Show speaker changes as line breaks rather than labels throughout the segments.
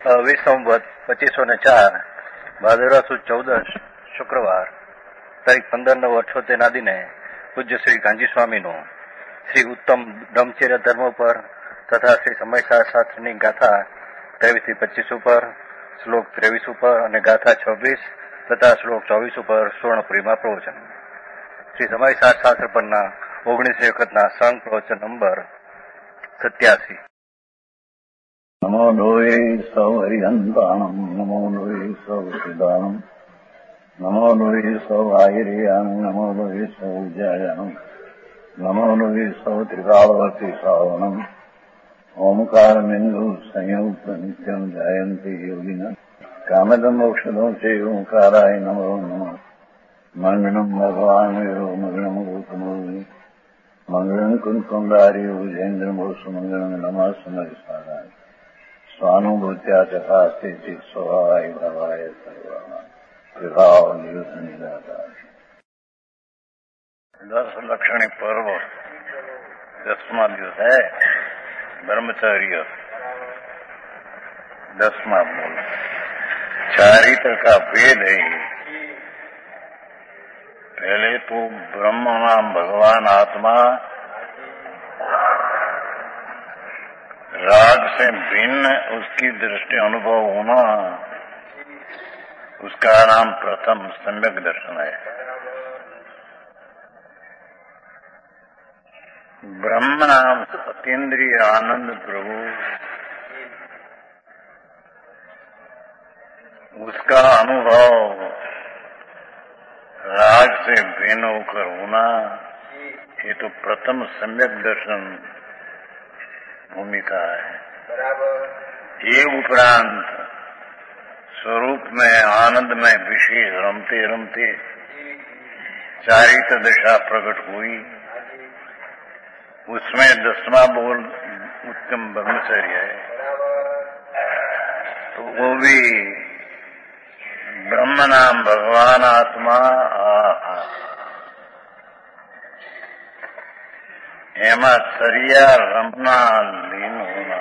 વિસંવત 2504 ભાદરવા સુદ 14 શુક્રવાર તારીખ 15/9/78 દિને પૂજ્ય શ્રી કાંજી સ્વામીનું શ્રી ઉત્તમ બ્રહ્મચર્ય ધર્મ ઉપર તથા શ્રી સમયસાર શાસ્ત્રની ગાથા 23-25 ઉપર, શ્લોક 23 ઉપર અને ગાથા 26 તથા શ્લોક 24 ઉપર સુવર્ણપુરીમાં પ્રવચન. શ્રી સમયસાર શાસ્ત્ર પરના 19 વખતના સંઘ પ્રવચન નંબર 87.
નમો લોહે સૌ હરિહંતાણમ, નમો લોહે સૌ સિદ્ધાણમ, નમો લોહે સૌ આયર્યાન, નમો લોહે સૌ જયાનમ, નમો લોહે સૌ ત્રિકાળવર્તી શ્રાવણમ, ઓમકાર બિંદુ સંયુક્ત નિત્યમ જાયંતી યોગિના કામદમ ઔષધો છે ઓંકારાય નમો નમઃ. મંગળમ ભગવાન વિરો મંગળમ ગૌતમોની મંગળમ કુંકુંડારી વિજેન્દ્રમો સુમંગળમ નમઃ સમયસારાય સ્વાનુભૂત્યા ચકાસ્તે સ્વભાવાય ભાવાય સર્વા વિભાવ નિયુત નિરાકાર. 10 લક્ષણી પર્વ 10મા દિવસ है ब्रह्मचर्य. 10वां मूल चारित्र का भेद है. पहले तो ब्रह्म नाम भगवान आत्मा राग से भिन्न उसकी दृष्टि अनुभव होना, उसका नाम प्रथम सम्यक दर्शन है. ब्रह्म नाम अतीन्द्रिय आनंद प्रभु, उसका अनुभव राग से भिन्न होकर होना, ये तो प्रथम सम्यक दर्शन भूमिका है. ये उपरांत स्वरूप में आनंद में विशेष रमते रमते चारित्र दशा प्रकट हुई. उसमें 10वां बोल उत्तम ब्रह्मचर्य है. तो वो भी ब्रह्म नाम भगवान आत्मा एमा सरिया रमना लीन होना,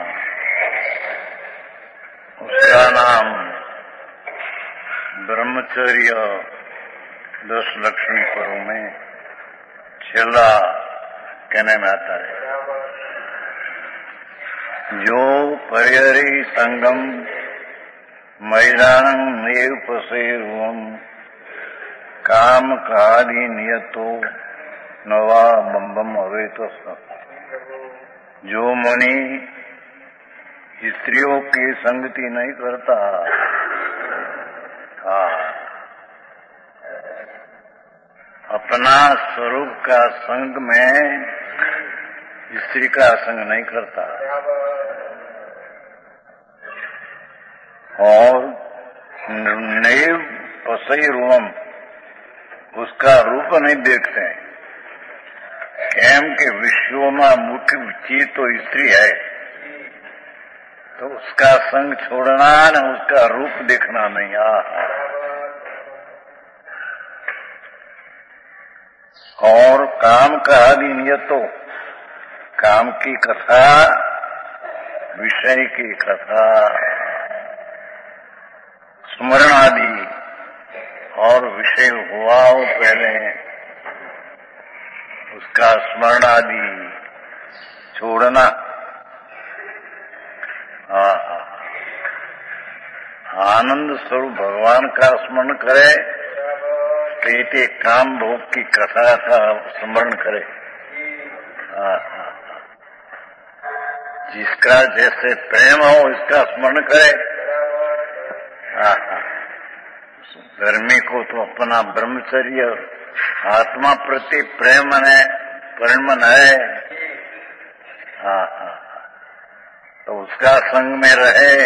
उसका नाम ब्रह्मचर्य 10 लक्षणी पर्व में छेला कहने में आता है. जो परिहरि संगम मैदान नेव पसेरुवम काम कादि नियतो नवा बम्बम अवेत. जो मुनि स्त्रियों की संगति नहीं करता, अपना स्वरूप का संग में स्त्री का संग नहीं करता और नैव पसैरुवम उसका रूप नहीं देखते. केम के विश्व में मुख्य चीज तो स्त्री है, तो उसका संग छोड़ना न उसका रूप देखना नहीं. और काम का आदि नियतो, काम की कथा, विषय की कथा, स्मरण आदि और विषय हुआ हो पहले उसका स्मरण आदि छोड़ना. आनंद स्वरूप भगवान का स्मरण करे, कहते काम भोग की कथा का स्मरण करे. जिसका जैसे प्रेम हो इसका स्मरण करे. धर्मी को तो अपना ब्रह्मचर्य आत्मा प्रति प्रेम है, परिणमन है. तो उसका संग में रहे,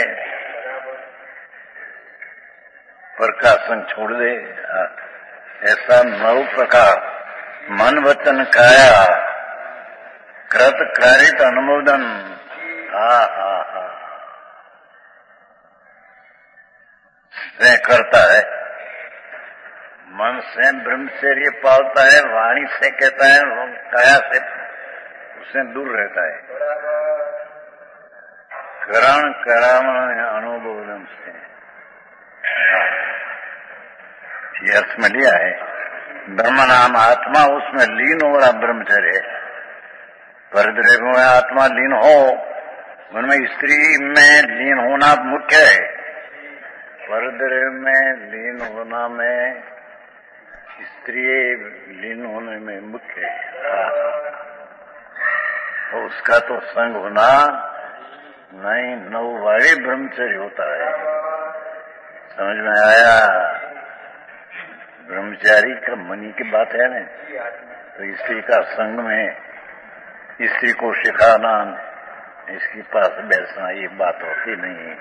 पर का संग छोड़ दे. ऐसा 9 प्रकार मन वचन काया कृत कारित अनुमोदन से करता है. मन से ब्रह्मचर्य पालता है, वाणी से कहता है, काया से उससे दूर रहता है. करण करामण अनुभवम से ये अर्थ में लिया है। ब्रह्म नाम आत्मा, उसमें लीन हो रहा ब्रह्मचर्य। परिद्रेक में आत्मा लीन हो, उनमें स्त्री में लीन होना मुख्य है। परिद्रेक में लीन होना में स्त्री लीन होने में मुख्य है। तो उसका तो संग होना नहीं, नौवाड़ी ब्रह्मचर्य होता है। समझ में आया? ब्रह्मचारी का मनी की बात है ना, तो स्त्री का संग में स्त्री को सिखाना, इसके पास बैठना, ये बात होती नहीं।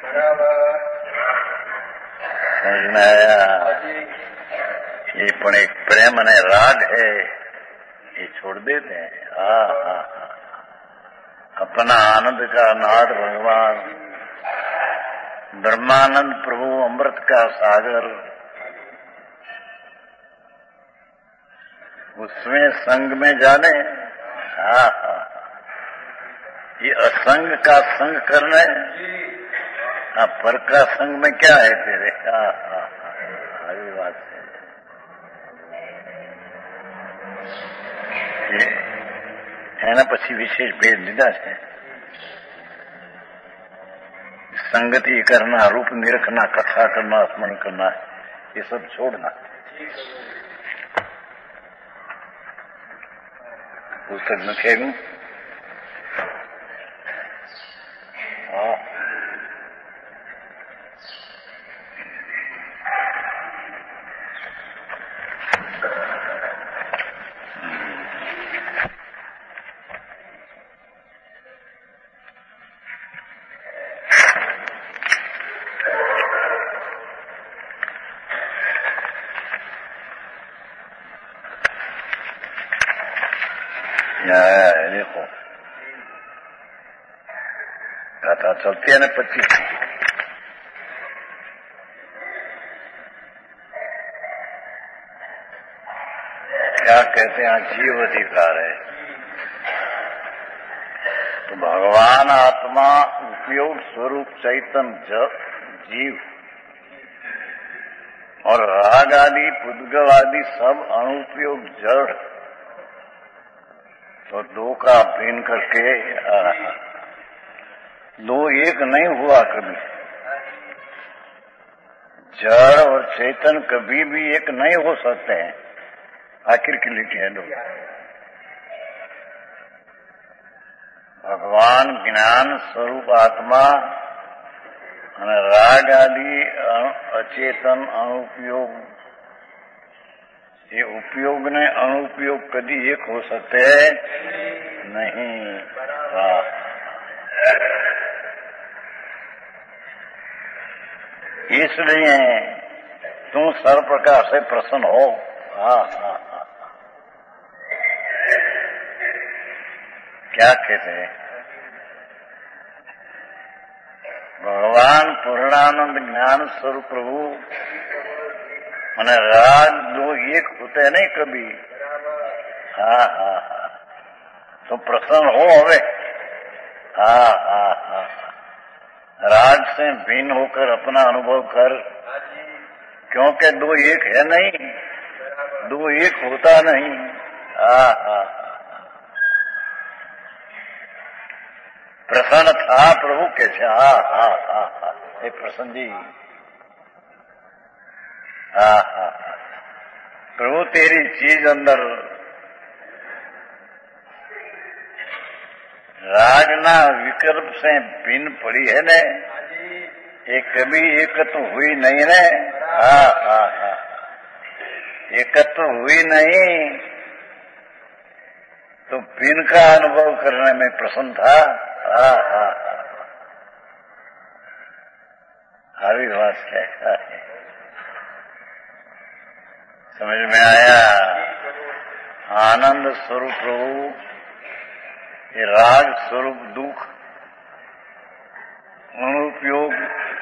समझ में आया? ये पण एक प्रेम ने राग है, ये छोड़ देते हैं। अपना आनंद का नाद भगवान, ब्रह्मानंद प्रभु, अमृत का सागर, उसमें संग में जाने। ये असंग का संग करना है, पर का संग में क्या है तेरे? अभी बात है ना। પછી વિશેષ ભેદ લીધા છે। संगति करना, रूप निरखना, कथा करना, स्मरण करना, ये सब छोड़ना। पुस्तक में खेलूं। देखो कथा चलती है ना 25। क्या कहते हैं? जीव अधिकार है। तो भगवान आत्मा उपयोग स्वरूप चैतन्य जीव और राग आदि पुद्गल आदि सब अनुपयोग जड़, तो दो का भिन्न करके दो एक नहीं हुआ कभी। जड़ और चेतन कभी भी एक नहीं हो सकते हैं। आखिर की लिखी है दो। भगवान ज्ञान स्वरूप आत्मा और राग आदि अचेतन अनुपयोग, ये उपयोग ने अनुपयोग कभी एक हो सकते नहीं। इसलिए तुम सर्व प्रकार से प्रसन्न हो। क्या कहते हैं? भगवान पूर्णानंद ज्ञान स्वरूप प्रभु मैंने राग दो एक होते नहीं कभी। तो प्रसन्न हो हवे। राग से भिन्न होकर अपना अनुभव कर, क्योंकि दो एक है नहीं, दो एक होता नहीं। प्रसन्न था प्रभु कैसे? हे प्रसन्न जी, प्रभु तेरी चीज अंदर रागना विकल्प से भिन्न पड़ी है ने, ये कभी एकत्व हुई नहीं ने। एकत्व हुई नहीं तो भिन्न का अनुभव करने में प्रसन्न था। हरिवास है। समझ में आया? आनंद स्वरूप प्रभु, ये राग स्वरूप दुख अनुपयोग,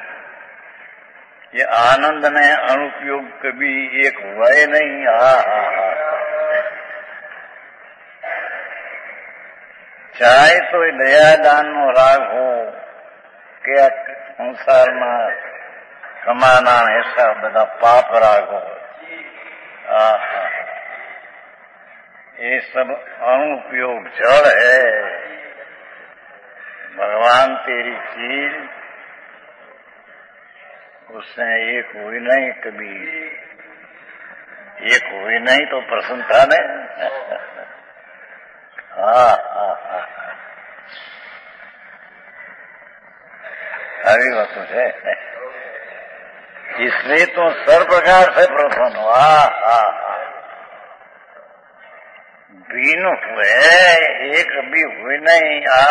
ये आनंद ने अनुपयोग कभी एक हुआ ही नहीं। चाहे तो दया दान नो राग हो કે આ સંસારમાં કમાના એસા બધા પાપ રાગો ये सब अनुपयोग जड़ है। भगवान तेरी चीज उससे एक हुई नहीं, कभी एक हुई नहीं तो प्रसन्नता ने આવી વાતો છે। इसलिए तो सर्व प्रकार से प्रसन्न हुआ। बीन हुए एक भी हुई नहीं।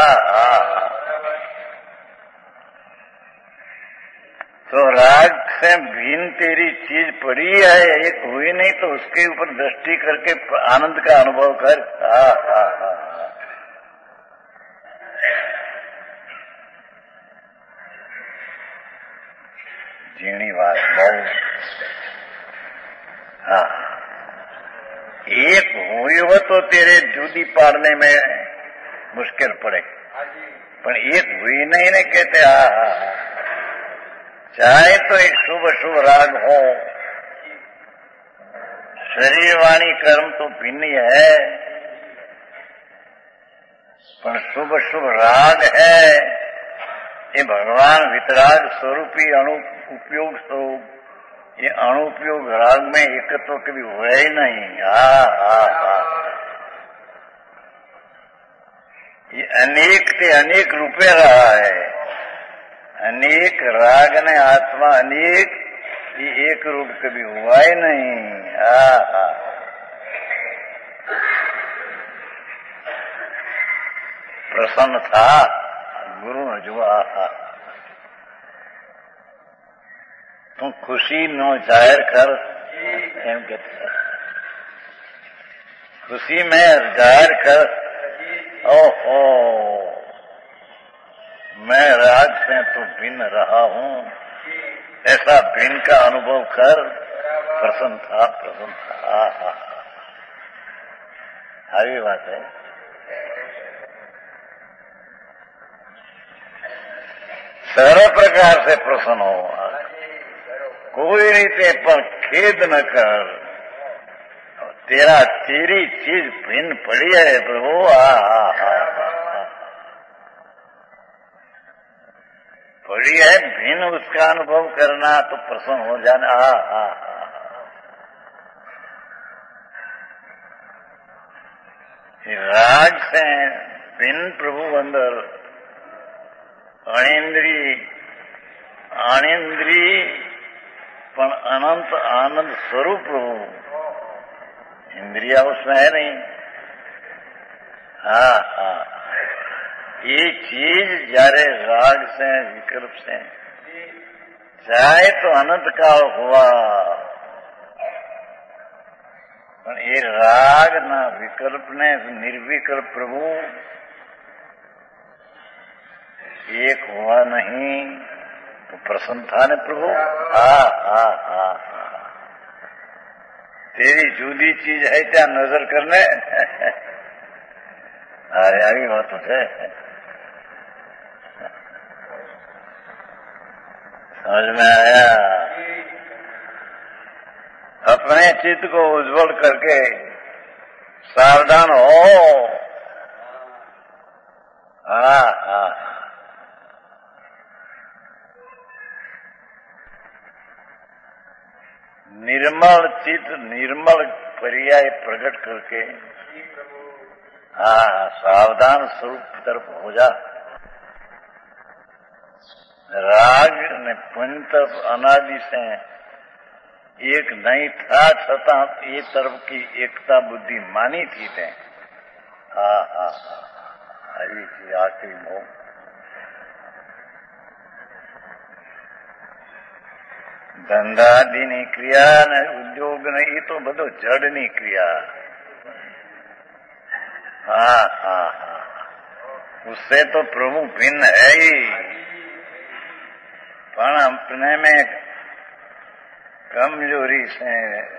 तो राग से भीन तेरी चीज पड़ी है, एक हुई नहीं तो उसके ऊपर दृष्टि करके आनंद का अनुभव कर। झीणी बात बहु। एक हुई हो तो तेरे जुदी पाड़ने में मुश्किल पड़े, पर एक हुई नहीं ने कहते। चाहे तो एक शुभ शुभ राग हो, शरीर वाणी कर्म तो भिन्न है, पर शुभ शुभ राग है। ये भगवान वितराग स्वरूपी उपयोग स्वरूप, ये अनुपयोग राग में एकत्व कभी हुआ ही नहीं। ये अनेक से अनेक रूपे रहा है। अनेक राग ने आत्मा अनेक, ये एक रूप कभी हुआ ही नहीं। प्रसन्न था गुरु ने जो तू खुशी नो जाहिर कर, एम कहते खुशी में जाहिर कर। ओहो मैं राग से तो भिन्न रहा हूँ, ऐसा भिन्न का अनुभव कर। प्रसन्न था, प्रसन्न था। આવી વાત है। सर्व प्रकार से प्रसन्न हो, कोई रीते पर खेद न कर। तेरी चीज भिन्न पड़ी है प्रभु। पड़ी है भिन्न, उसका अनुभव करना तो प्रसन्न हो जाना। राग से भिन्न प्रभु अंदर अनिंद्री पण अनंत आनंद स्वरूप प्रभु। इंद्रिया उसमें है नहीं। ये चीज जारे राग से विकल्प से चाहे तो अनंत काल हुआ, पर ये राग ना विकल्प ने निर्विकल्प प्रभु एक हुआ नहीं तो प्रसन्नता ने प्रभु। तेरी जुदी चीज है क्या नजर करने। अरे આવી વાતો છે। समझ में आया। अपने चित्त को उज्जवल करके सावधान हो। निर्मल चित्त निर्मल पर्याय प्रकट करके सावधान स्वरूप की तरफ हो जा। राग ने पुण्य अनादि से एक नहीं था, छता ये तरफ की एकता बुद्धि मानी थी ते। आखिरी मोह ધંધાદીની ક્રિયા ને ઉદ્યોગ ને એ તો બધો જડની ક્રિયા। उससे तो प्रभु भिन्न है ही, पर अपने में कमजोरी से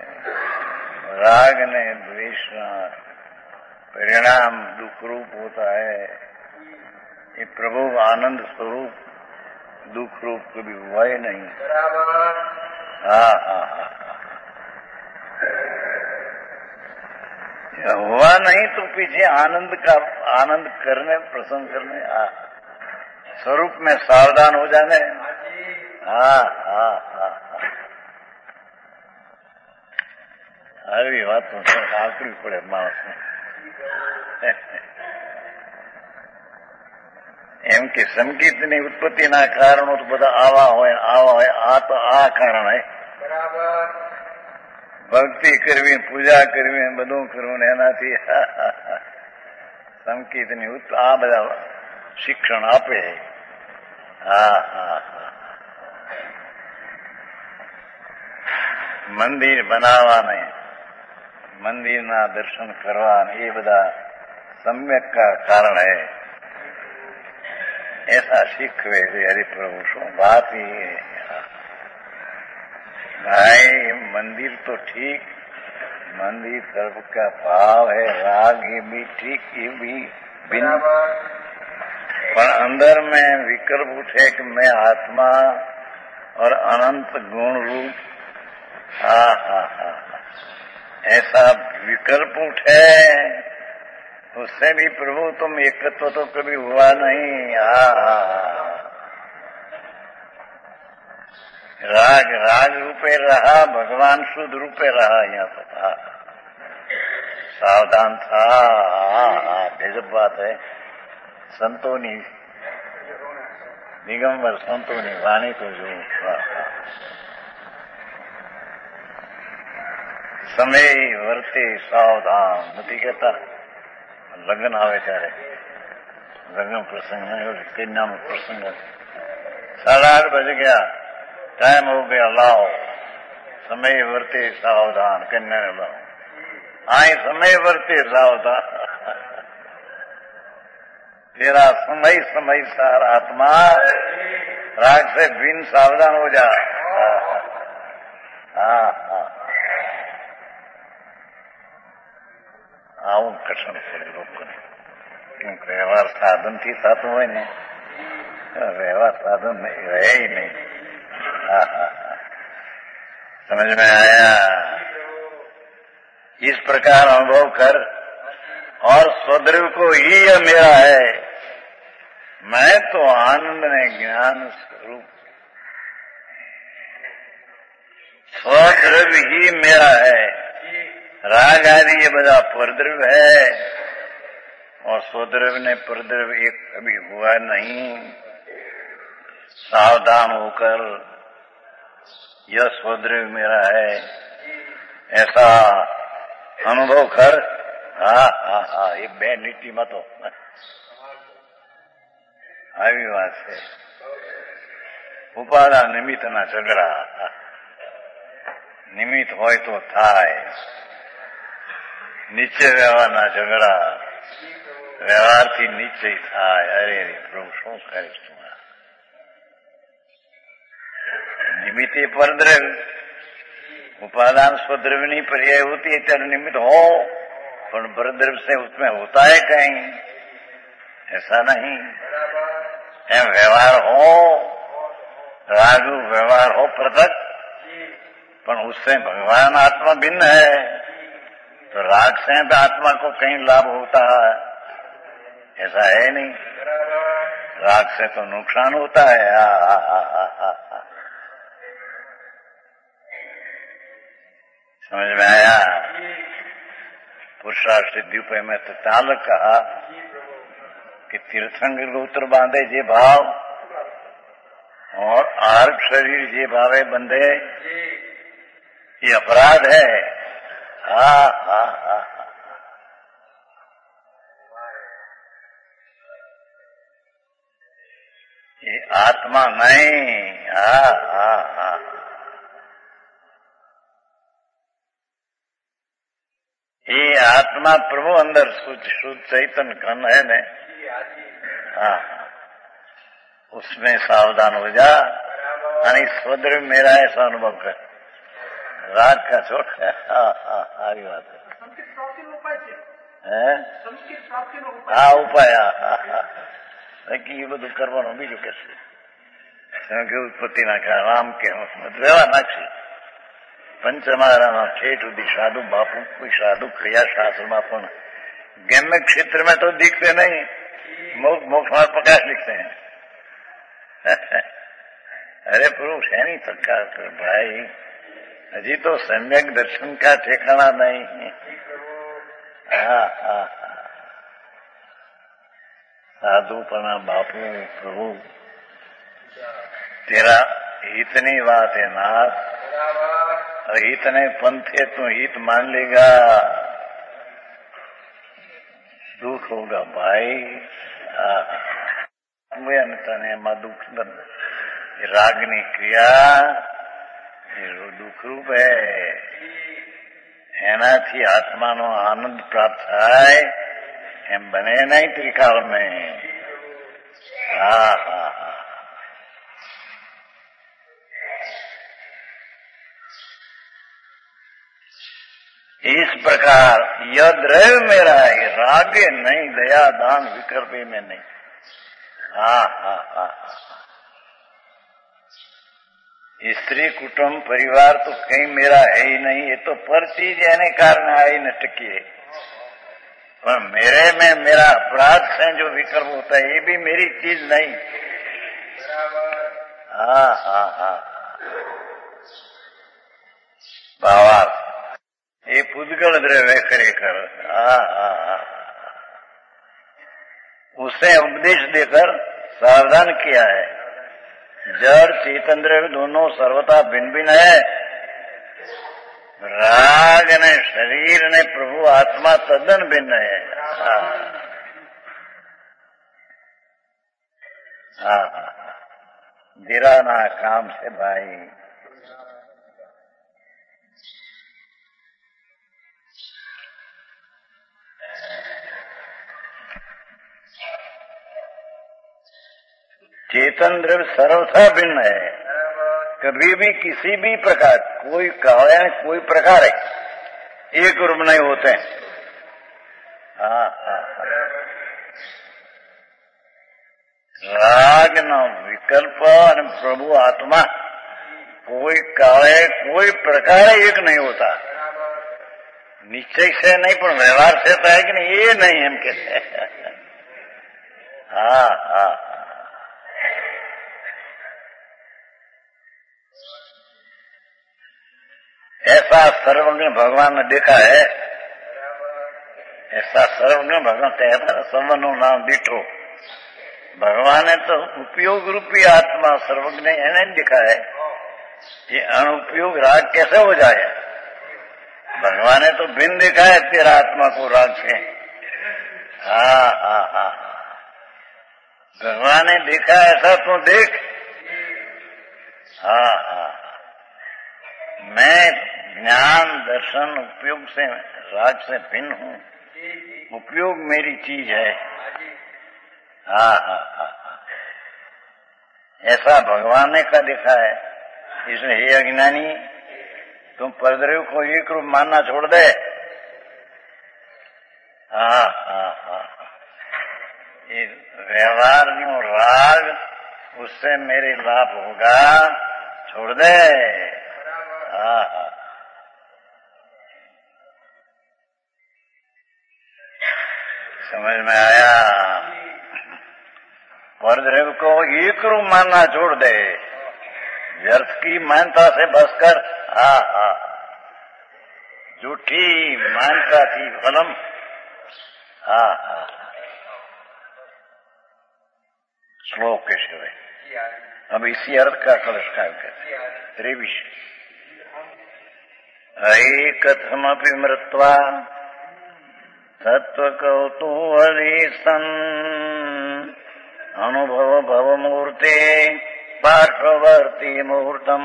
राग ने द्वेष परिणाम दुख रूप होता है। ये प्रभु आनंद स्वरूप दुख रूप कभी हुआ ही नहीं। हाँ हाँ हाँ, हुआ नहीं तो पीछे आनंद करने, प्रसन्न करने, स्वरूप में सावधान हो जाने। हाँ हाँ हाँ हाँ, આવી વાત તો આકરી પડે માણસને. એમ કે સંગીતની ઉત્પત્તિના કારણો તો બધા આવા હોય. આ તો આ કારણ હે. ભક્તિ કરવી, પૂજા કરવી, બધું કરવું ને એનાથી સંગીતની આ બધા શિક્ષણ આપે. હા હા હા, મંદિર બનાવવા નહીં, મંદિરના દર્શન કરવા, એ બધા सम्यक का कारण है, ऐसा सीखवे थे हरिप्रभु। शू बात ही है भाई, मंदिर तो ठीक, मंदिर तरफ का भाव है, राग ये भी ठीक, ये भी भिन्न, पर अंदर में विकल्प उठे कि मैं आत्मा और अनंत गुण रूप, हा हा हा, ऐसा विकल्प उठे, उससे भी प्रभु तुम एकत्व तो कभी हुआ नहीं। राग रूपे रहा, भगवान शुद्ध रूपे रहा। यहाँ पर सावधान था। गजब बात है। संतोनी दिगंबर संतोनी वाणी तो जो समय वर्ते सावधान નથી કહેતા। લગ્ન આવે ત્યારે લગ્ન પ્રસંગ કન્યાનો પ્રસંગ, 8:30 बज गया, टाइम हो गया, लाओ समय वर्ते सावधान, कन्या ने लाओ, आई समय वर्ते सावधान, तेरा समय सार आत्मा राग से भिन्न सावधान हो जा। આવું કઠણ પડે લોકોને, કેમ કે વ્યવહાર સાધનથી થતું હોય ને, व्यवहार साधन नहीं रहे ही नहीं। समझ में आया? इस प्रकार अनुभव कर, और स्वद्रव्य को ही यह मेरा है, मैं तो आनंद ने ज्ञान स्वरूप, स्वद्रव्य ही मेरा है। राग आदि ये बड़ा परद्रव्य है, और स्वद्रव्य ने परद्रव्य एक कभी हुआ नहीं। सावधान होकर यह स्वद्रव्य मेरा है ऐसा अनुभव कर। ये બે લીટીમાં તો આવી વાત છે। ઉપાદાન નિમિત્તના ઝઘડા, નિમિત્ત હોય તો થાય, નિશ્ચય વ્યવહારના ઝઘડા, વ્યવહારથી નિશ્ચય થાય। અરે પ્રભુ શું કરીશ તું? निमित्त परद्रव्य, उपादान स्वद्रव्य नहीं पर्याय होती है, तेरा निमित्त हो, पर परद्रव्य से उसमें होता है कहीं, ऐसा नहीं। व्यवहार हो, राजू व्यवहार हो पृथक, पर उससे भगवान आत्मा भिन्न है, तो राग से आत्मा को कहीं लाभ होता है, ऐसा है नहीं। राग से तो नुकसान होता है। समझ में आया? पुरुषार्थ सिद्धि पे में तो ताल कहा कि तीर्थंकर गोत्र बांधे जे भाव, और आर्ग शरीर जे भावे बंधे, ये अपराध है। ये आत्मा नहीं। ये आत्मा प्रभु अंदर शुद्ध चैतन्य घन है ने, उसमें सावधान हो जा। यानी स्वद्रव्य मेरा ऐसा अनुभव कर, राग का छोड़। આવી વાત है। उपाय ये બધું કરવાનું, બીજું કશું કે ઉત્પત્તિના રામ કે રહેવા નાખશે. પંચમારામાં ઠેઠ સુધી સાધુ બાપુ કોઈ સાધુ ક્રિયા શાસ્ત્રમાં પણ गम्य क्षेत्र में तो दिखते नहीं, मोक्ष में प्रकाश लिखते हैं. अरे प्रभु सैनी सरकार कर भाई, हजी तो सम्यक दर्शन का ठिकाना नहीं. साधुपना बापू प्रभु तेरा हितनी बात है नाथ, हित ने पंथे तू हित मान लेगा, दुख होगा भाई. તને એમાં દુઃખ રાગની ક્રિયા એ દુઃખરૂપ હે, એનાથી આત્માનો આનંદ પ્રાપ્ત થાય એમ બને નહીં ત્રિકાળ મેં. इस प्रकार यद रह मेरा है, रागे नहीं दया दान विकल्पे में नहीं. स्त्री कुटुंब परिवार तो कहीं मेरा है ही नहीं, ये तो पर चीज एने कारण आई न टकी. पर मेरे में मेरा अपराध से जो विकल्प होता है ये भी मेरी चीज नहीं. भावार्थ ये पुद्गल द्रव्य खरेखर उसे उपदेश देकर सावधान किया है. जड़ चेतन द्रव्य दोनों सर्वथा भिन्न भिन्न है. राग ने शरीर ने प्रभु आत्मा तद्दन भिन्न है. गिराना काम से भाई. चेतन द्रव्य सर्वथा भिन्न है, कभी भी किसी भी प्रकार कोई कारण कोई प्रकार है एक रूप नहीं होते हैं. राग न विकल्प और प्रभु आत्मा कोई काले कोई प्रकार एक नहीं होता. निश्चय से नहीं पर व्यवहार से तो है कि नहीं, ये नहीं हम कहते. ऐसा सर्वज्ञ भगवान ने देखा है. ऐसा सर्वज्ञ भगवान कहता सर्वनु नाम दीठो. भगवान ने तो उपयोग रूपी आत्मा सर्वज्ञ ने देखा है. ये अनुपयोग राग कैसे हो जाए? भगवान ने तो भिन्न देखा है तेरा आत्मा को राग से. भगवान ने देखा ऐसा तो देख. मैं ज्ञान दर्शन उपयोग से राग से भिन्न हूँ. उपयोग मेरी चीज है. ऐसा भगवान ने का देखा है. इसलिए हे अज्ञानी, तुम परद्रव्य को एक रूप मानना छोड़ दे. व्यवहार राग उससे मेरे लाभ होगा, छोड़ दे. समझ में आया? परद्रव्य को एक रूप मानना छोड़ दे. व्यर्थ की मान्यता से बस कर. झूठी मान्यता थी कलम. श्लोक के शिवाय अब इसी अर्थ का कलस्कार करते. 23 कथमपि मृत्वा तत्व कौतूहली सन् अनुभव भव मूर्ते पार्श्ववर्ती मुहूर्तम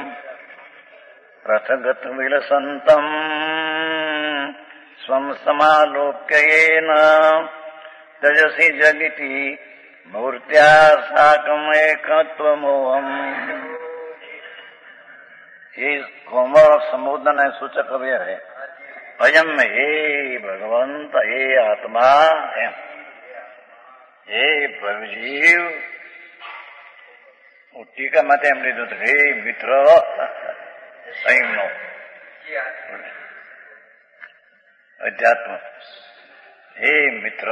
रथगत विलसन्तम स्वं समालोक्येन तजसि जगिति मूर्त्या साकम् एकत्वमोहम्. ये कोमल संबोधन है, सूचक अव्यय है. अयम हे भगवंत, हे आत्मा, हे प्रभुजीव, टीका मत एम लीधुं हे मित्र संयमनो अध्यात्म हे मित्र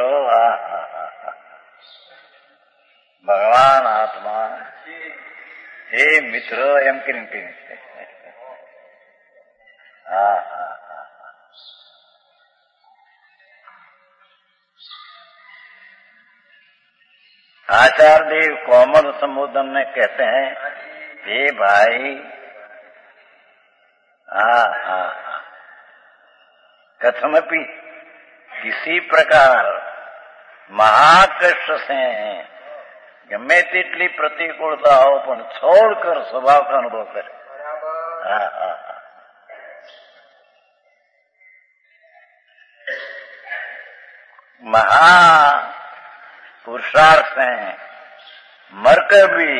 भगवान आत्मा हे मित्र एम करीने आचार्य देव कोमल संबोधन में कहते हैं हे भाई कथमपि किसी प्रकार महाकष्ट से गमे तेटली प्रतिकूलता हो पण छोड़कर स्वभाव का अनुभव करे। महा पुरुषार्थ है मरकर भी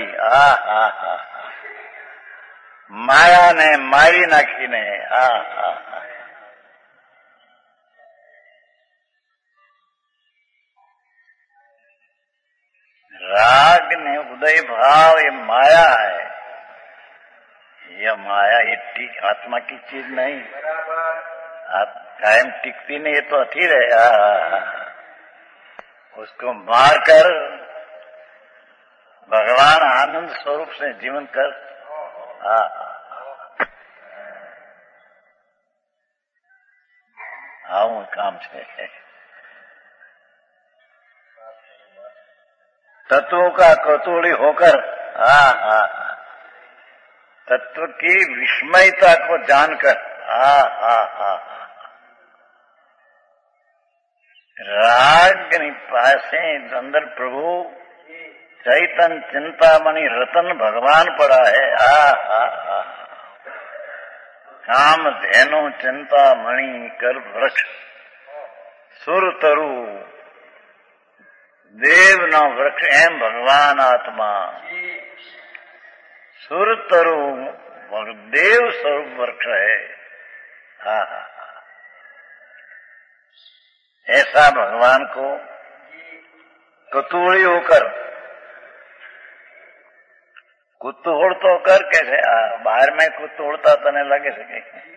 माया ने मारी नाखी ने राग ने उदय भाव ये माया है। यह माया ये आत्मा की चीज नहीं, कायम टिकती नहीं, ये तो अथी रहेगा। उसको मारकर भगवान आनंद स्वरूप से जीवन कर आऊं काम से तत्वों का कौतूहली होकर तत्व की विस्मयता को जानकर राग पासे अंदर प्रभु चैतन चिंतामणि रतन भगवान पड़ा है। काम धेनु चिंतामणि कर वृक्ष सुर तरु देव न वृक्ष एम भगवान आत्मा सुर तरु देव स्वरूप वृक्ष है। ऐसा भगवान को कुतूहली होकर कुतूहल तो कर कैसे बाहर में कुतूहलता तने लगे सके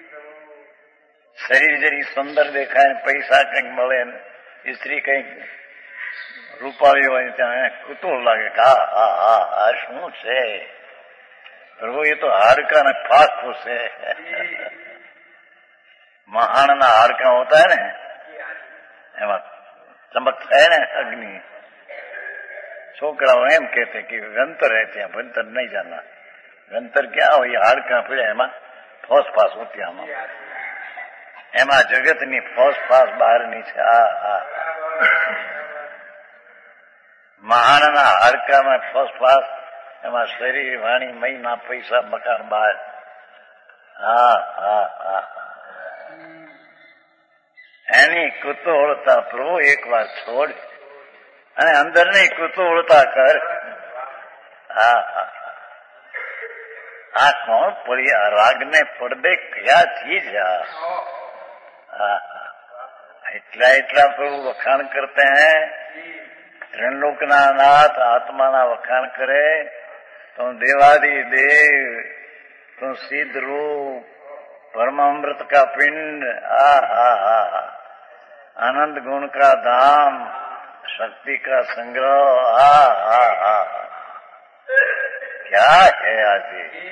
शरीर जरी सुंदर देखाय पैसा कहीं મળે स्त्री कहीं रूपाળી હોય ત્યાં कुतूहल लागे શું છે प्रभु ये तो हारका ने फाक से महान ना हारका होता है ना एमा चमकता है ना अग्नि छोकराओ एम कहते कि गंतर है त्या भंतर नहीं जाना गंतर क्या हो ये हाड़का पीड़े एमा फौस फास होती एमा जगत नी फौस फास बहार नी छे महान ना हाड़का में फौस फास एमा शरीर वाणी महीना पैसा मकान बहार एनी कुतूहलता प्रभु एक बार छोड़ અને અંદર ની કુતૂહલતા કર कौन पड़ी राग ने પડદે क्या चीज એટલા એટલા प्रभु वखाण करते हैं त्रिलोक ना नाथ आत्मा ना वखाण करे तो देवादि देव तो सिद्ध रूप परम अमृत का पिंड आनंद गुण का धाम शक्ति का संग्रह क्या है आज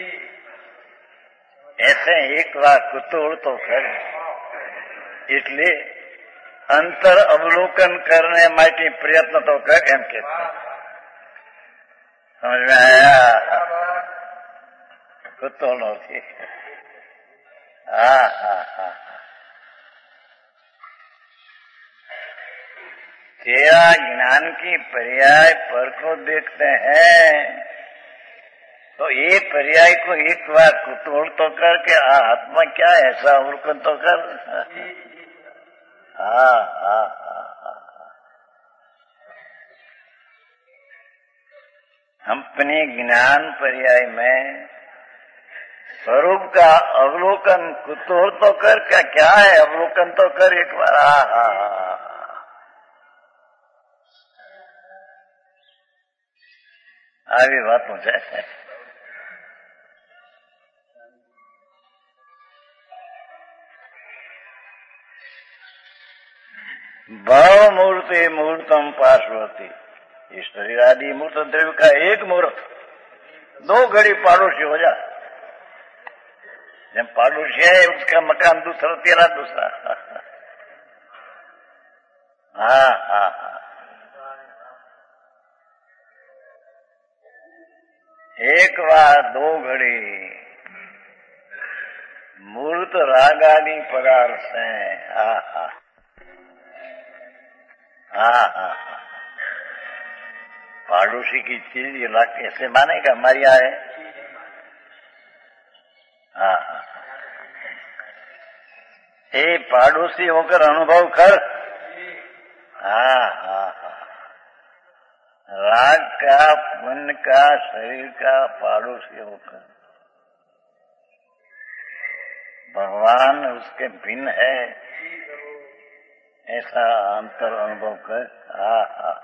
ऐसे एक बार कुतूहल तो कर એટલે अंतर अवलोकन करने માટે प्रयत्न तो कर एम कहते समझ में आया कुतूहल होती तेरा ज्ञान की पर्याय पर को देखते हैं तो ये पर्याय को एक बार कुतूहल तो कर के आत्मा क्या है ऐसा अवलोकन तो कर अपने ज्ञान पर्याय में स्वरूप का अवलोकन कुतूहल तो कर क्या है अवलोकन तो कर एक बार આવી વાતો છે. भाव मूर्ति मुहूर्तम पार्श्वती. ये शरीर आदि मूर्त द्रव्य का एक मुहूर्त 2 घड़ी पड़ोसी हो जा. जब पड़ोसी है उसका मकान दूसरा, तेरा दूसरा. हाँ हाँ हाँ. एक बार 2 घड़ी मूर्त राग आदि पदार्थ है. हाँ हाँ हाँ हाँ. पड़ोसी की चीज ये लाख कैसे मानेगा? हमारी है. हाँ हाँ. ये पड़ोसी होकर अनुभव कर. हाँ हाँ हाँ. राग का, मन का, शरीर का पड़ोसी होकर भगवान उसके भिन्न है ऐसा अंतर अनुभव कर. हाँ हाँ.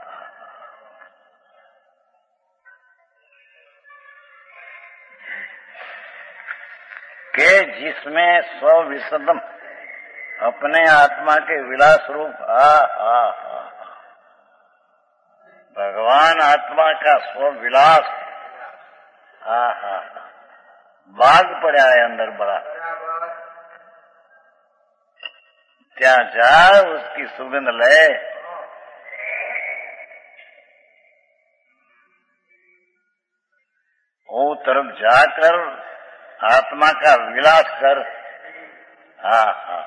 के जिसमें स्व-विशदम अपने आत्मा के विलास रूप. हाँ हाँ हाँ. भगवान आत्मा का स्व-विलास. हाँ हाँ. बाग पड़ा है अंदर बड़ा. क्या जा उसकी सुगंध ले. वो तरफ जाकर आत्मा का विलास कर. हाँ हाँ.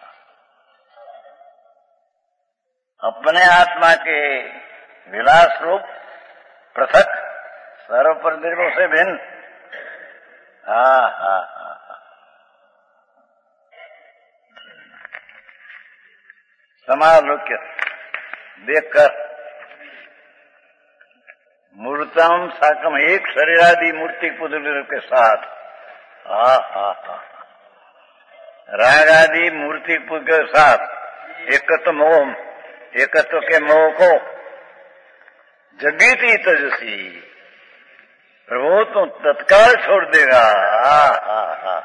अपने आत्मा के विलास रूप पृथक सर्व प्रदीपों से भिन्न. हाँ हाँ हाँ. समालोक्य देखकर मूर्तम साकम एक शरीरादि मूर्ति पुतल के साथ. हाँ हाँ हाँ. राग आदि मूर्ति के साथ एकत्व मोह, एकत्व के मोह को जगीती तजसी प्रभु तो तत्काल छोड़ देगा. हाँ हाँ हाँ.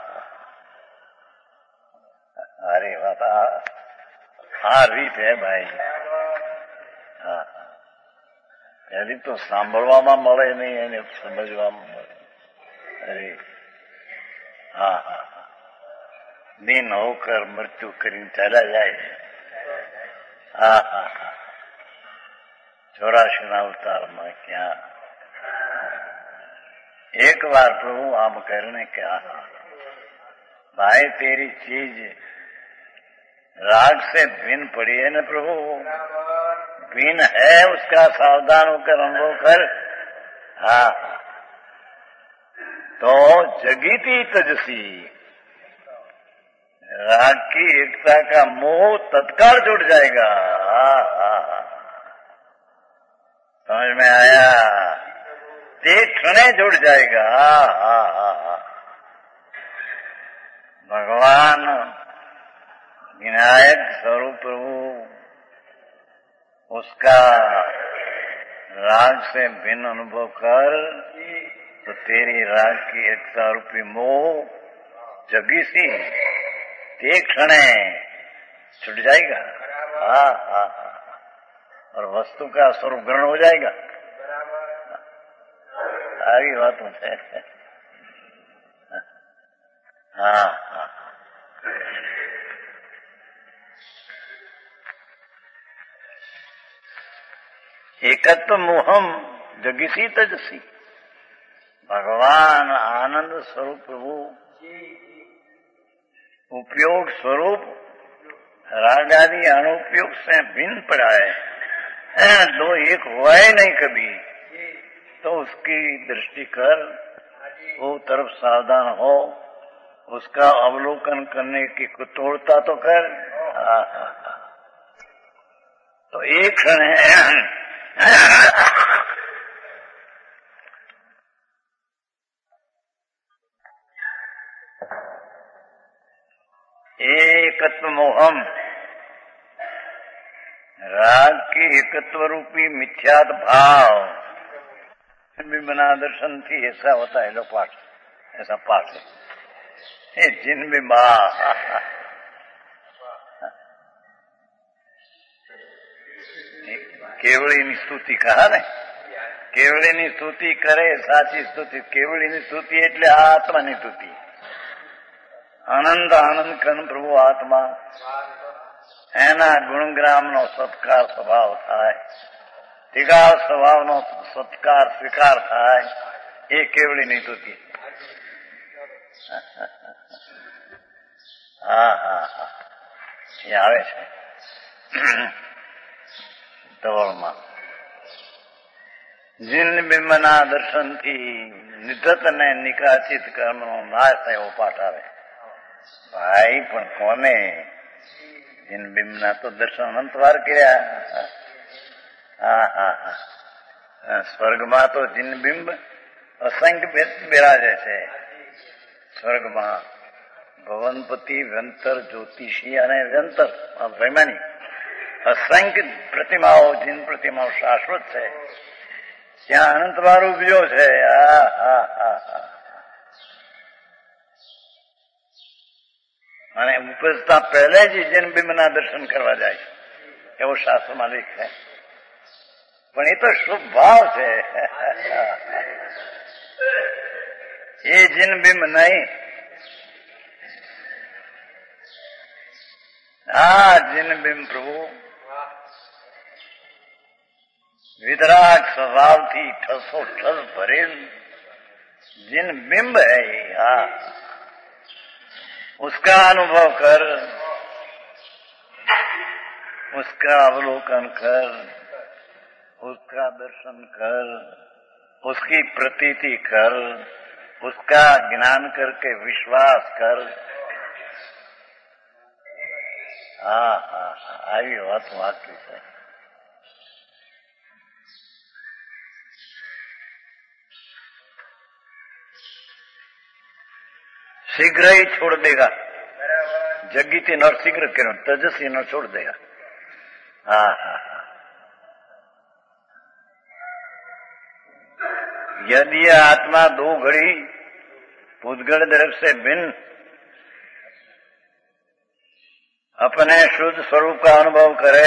अरे बाबा આ રીત હે ભાઈ. હા. પહેલી તો સાંભળવામાં મળે નહીં એને સમજવામાં મળે. અરે હા હા. દિન હોકર મૃત્યુ કરીને ચાલ્યા જાય. હા હા હા. 84ના અવતારમાં ક્યાં एक बार प्रभु आम करने क्या. भाई तेरी चीज राग से भिन्न पड़ी है न प्रभु. भिन्न है उसका सावधान होकर अनुभव कर. हाँ. तो जगीती तजसी राग की एकता का मोह तत्काल जुट जाएगा. हाँ हाँ. समझ में आया? ते क्षणे जुड़ जाएगा. हाँ हाँ हाँ. भगवान विनायक स्वरूप प्रभु उसका राग से भिन्न अनुभव कर तो तेरी राग की एकता रूपी मोह जगी सी ते क्षणे छूट जाएगा. हाँ हाँ. और वस्तु का स्वरूप ग्रहण हो जाएगा. सारी बातों से. हाँ हाँ. एकत्व मोहम जगिसी तजसी. भगवान आनंद स्वरूप प्रभु उपयोग स्वरूप राग आदि अनुपयोग से भिन्न पड़ा है. दो एक हुआ ही नहीं कभी. तो उसकी दृष्टि कर, वो तरफ सावधान हो, उसका अवलोकन करने की कुतूहलता तो कर. तो एक क्षण है एकत्व मोहम राग के एकत्व रूपी मिथ्यात भाव बिना दर्शन थी ऐसा होता है लो पाठ, ऐसा पाठ है ये जिन बिंबा। કેવળીની સ્તુતિ કહા ને, કેવળીની સ્તુતિ કરે સાચી સ્તુતિ. કેવળીની સ્તુતિ એટલે આ આત્માની સ્તુતિ. આનંદ આનંદ કન પ્રભુ આત્મા, એના ગુણગ્રામનો સત્કાર સ્વભાવ થાય, તિગાવ સ્વભાવનો સત્કાર સ્વીકાર થાય, એ કેવળીની સ્તુતિ. હા હા હા એ આવે છે ધવળમાં. જીન બિંબના દર્શનથી નિધત ને નિકાચિત કર્મનો નાશ થયો પાઠ આવે. ભાઈ પણ કોને? જીન બિંબના તો દર્શન અનંતવાર કર્યા. હા હા હા સ્વર્ગમાં તો જીન બિંબ અસંખ્ય બિરાજે છે. સ્વર્ગમાં ભવનપતિ, વ્યંતર, જ્યોતિષી અને વ્યંતર વૈમાનિક અસંખ્ય પ્રતિમાઓ, જીન પ્રતિમાઓ શાશ્વત છે. ત્યાં અનંતવાર ઉપજો છે. અને ઉપજતા પહેલે જ જન્મબિંબના દર્શન કરવા જાય એવો શાસ્ત્રમાં લેખ છે. પણ એ તો શુભ ભાવ છે. એ જન્મબિંબ નહીં, આ જન્મબિંબ પ્રભુ वितराग स्वभाव थी ठसो ठस भरेल जिन बिंब है हाँ, उसका अनुभव कर, उसका अवलोकन कर, उसका दर्शन कर, उसकी प्रतीति कर, उसका ज्ञान करके विश्वास कर. हाँ हाँ આવી વાત વાક્ય છે. शीघ्र ही छोड़ देगा. जग्गी थी नर शीघ्र करो, तेजस्वी न छोड़ देगा. हाँ हाँ हाँ यदि आत्मा दो घड़ी पूतगढ़ द्रव्य से भिन्न अपने शुद्ध स्वरूप का अनुभव करे,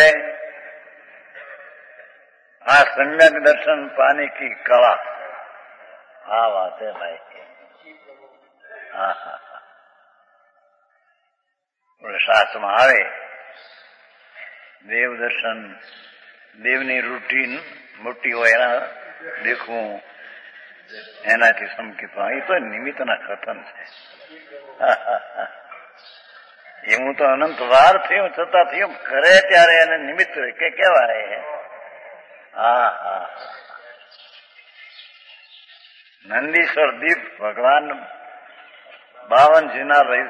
आ सम्यक दर्शन पाने की कला. हाँ बात है भाई. हाँ हाँ શાસ્ત્રમાં આવે દેવ દર્શન, દેવની રૂટીન મોટી હોય એના દેખવું, એનાથી સમકીત. એ તો નિમિત્તના કથન છે. એવું તો અનંત વાર થયું છતાં થયું કરે ત્યારે એને નિમિત્ત કે કહેવાય. હા હા નંદીશ્વર દીપ ભગવાન 52 રહી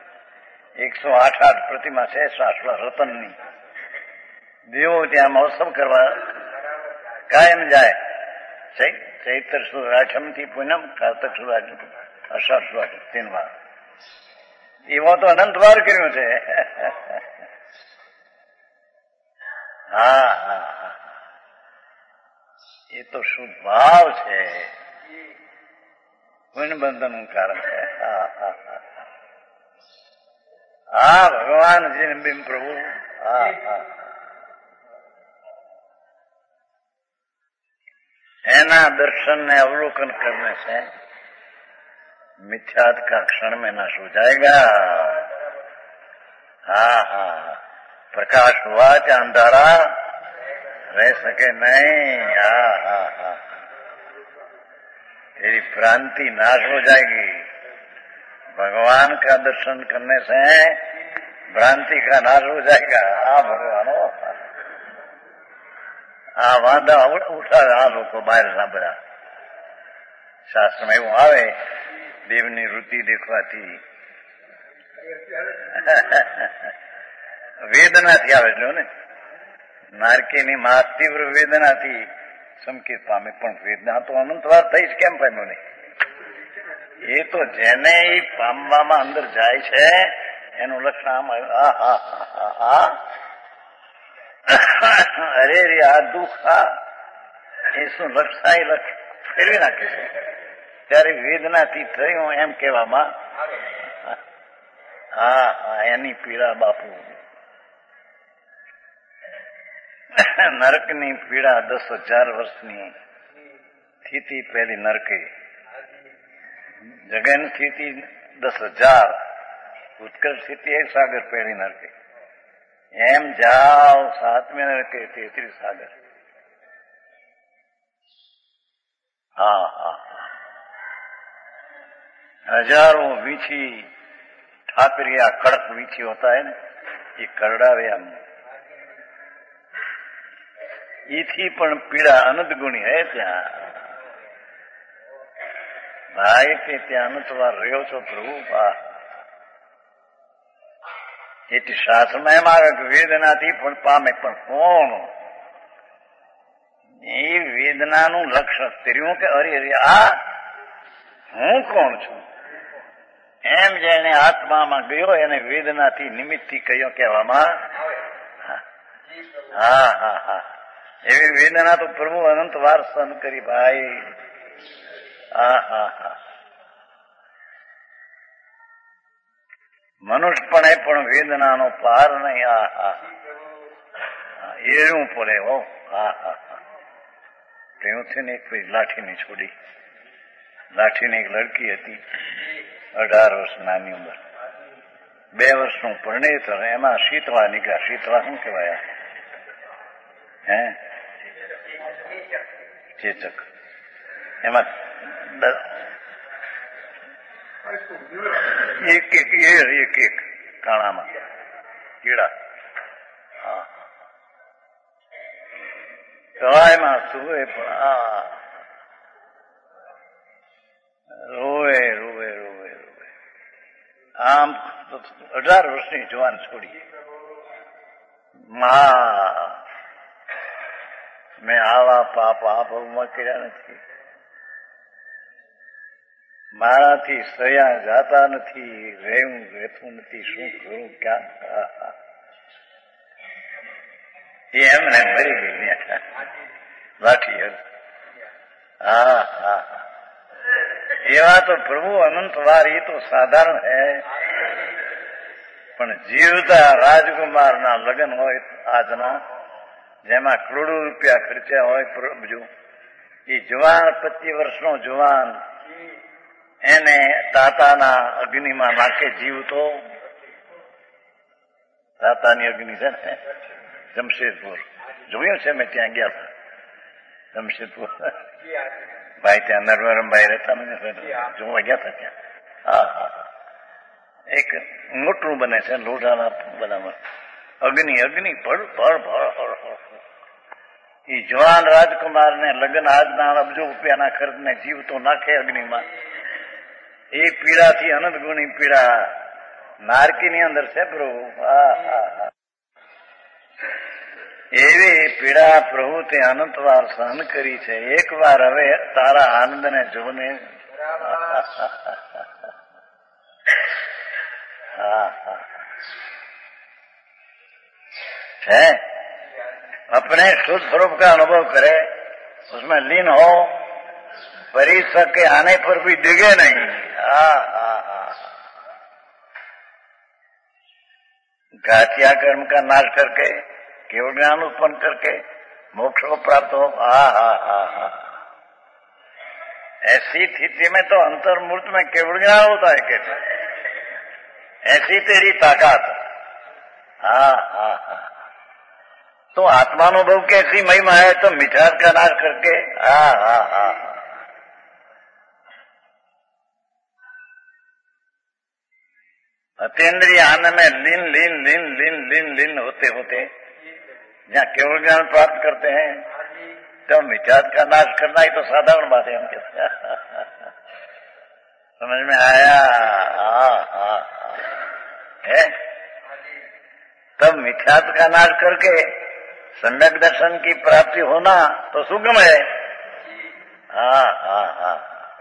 108 પ્રતિમા છે શાશ્વત રતનની. દેવો ત્યાં મહોત્સવ કરવા કાયમ જાય. ચૈત્ર સુદ 8 થી પૂનમ, કાર્તક સુદ અષાઢ સુદ 3 વાર. એવો તો અનંત વાર કર્યું છે. હા હા હા એ તો શુદ્ધ ભાવ છે, બંધનનું કારણ છે. હા હા હા હા ભગવાન જીન પ્રભુ. હા હા એના दर्शन ने अवलोकन करने से मिथ्यात का क्षण में नाश हो जाएगा. हाँ हाँ प्रकाश हुआ चाहे अंधारा रह सके नहीं. हाँ हाँ हाँ तेरी भ्रांति नाश हो जाएगी. भगवान का दर्शन करने से भ्रांति का नाश हो जाएगा. हाँ भगवानो આ વાંધા ઉઠાવે આ લોકો બહાર સાંભળ્યા. શાસ્ત્રમાં એવું આવે દેવની વૃત્તિ દેખવાથી વેદનાથી આવે છે ને. નારકીની મા તીવ્ર વેદનાથી સંકેત પામે, પણ વેદના તો અનંતવાર થઈ જ કેમ પામ્યો નહીં? એ તો જેને એ પામવામાં અંદર જાય છે એનું લક્ષણ આમ આવ્યું. અરે રે આ દુઃખ, એ શું લક્ષાય લક્ષ ફેરવી નાખે છે. ત્યારે વેદનાથી થયું એમ કહેવામાં. હા હા, એની પીડા બાપુ. નરકની પીડા 10,000 વર્ષની સ્થિતિ પહેલી નરકે, જગન સ્થિતિ 10,000, ઉત્કર્ષ સ્થિતિ 1 સાગર પહેલી નરકે. એમ જાઓ 7મે નરકે 33 સાગર. હા હા, हजारों वीछी ठाकरिया कड़क वीछी होता है ना, ये करड़ावे हम. ईथी पण पीड़ा अनंत गुणी है ત્યાં. ભાઈ તે ત્યાં અનંતવાર રહ્યો છો પ્રભુ. એટલે શાસ્ત્રમાં એમ આવે કે વેદનાથી પણ પામે, પણ કોણ? એ વેદનાનું લક્ષણ કર્યું કે અરે અરે આ હું કોણ છું એમ જેને આત્મામાં ગયો એને વેદનાથી નિમિત્તથી કયો કહેવામાં. હા હા હા, એવી વેદના તો પ્રભુ અનંત વાર સહન કરી ભાઈ. હા હા હા, મનુષ્યપણે પણ વેદનાનો પાર નહીં. હા હા, એનું પડે હો. હા હા હા, તેઓથી ને એક લાઠીની છોડી. લાઠીની એક લડકી હતી, 18 વર્ષ નાની ઉંમર, 2 વર્ષનું પરણેતર. એમાં શીતળા નીકળ્યા. શીતળા શું કહેવાય? હે, ચેચક. એમાં એક કાણામાં કીડા. હા, કવાયમાં સુવે પણ રોવે રોવે રોવે રોવે. આમ 18 વર્ષની જવાન છોડી. મેં આવા પાપ આ ભવમાં કર્યા નથી, મારાથી સયા જાતા નથી, રહેવું રહેતું નથી, શું કરું ક્યાં? એમને મરી ગઈ લાઠી. હા હા, એવા તો પ્રભુ અનંતવાર. એ તો સાધારણ હૈ, પણ જીવતા રાજકુમારના લગ્ન હોય આજના, જેમાં કરોડો રૂપિયા ખર્ચ્યા હોય પ્રભુ, એ જવાન 25 વર્ષનો જવાન એને તાતાના અગ્નિમાં નાખે. જીવતો તાતાની અગ્નિ છે ને, જમશેદપુર જોયું છે મેં, ત્યાં ગયા હતા જમશેદપુર. ભાઈ ત્યાં નરવરમભાઈ રહેતા મને જોવા ગયા હતા ત્યાં. હા હા, એક મોટું બને છે લોઢાના બનાવવા. અગ્નિ અગ્નિ ભળ ભળ ભળ. એ જવાન રાજકુમારને લગ્ન આજના અબજો રૂપિયાના ખર્ચને જીવતો નાખે અગ્નિમાં. એ પીડાથી અનંત ગુણી પીડા નારકીની અંદર છે પ્રભુ. હા હા હા, એવી પીડા પ્રભુ તે અનંતવાર સહન કરી છે. એક વાર હવે તારા આનંદને જોને. हाँ हाँ, है अपने शुद्ध स्वरूप का अनुभव करे, उसमें लीन हो, परीक्षा के आने पर भी डिगे नहीं. हाँ हाँ हाँ, घातिया कर्म का नाश करके केवल ज्ञान उत्पन्न करके मोक्ष को प्राप्त हो. हाँ हाँ हाँ हाँ, ऐसी स्थिति में तो अंतर्मूर्त में केवल ज्ञान होता है. कहते ऐसी तेरी ताकत. हाँ हाँ हाँ, तो आत्मानुभव कैसी महिमा है, तो मिठास का नाश करके. हाँ हाँ हाँ, अतीन्द्रिय आनंद में लीन लीन लीन लीन लीन लीन होते होते जहाँ केवल ज्ञान प्राप्त करते हैं, तो मिठास का नाश करना ही तो साधारण बात है. हम कहते समझ में आया? हाँ हाँ है. तब मिथ्यात्व का नाश करके सम्यक दर्शन की प्राप्ति होना तो सुगम है. हाँ हाँ हाँ,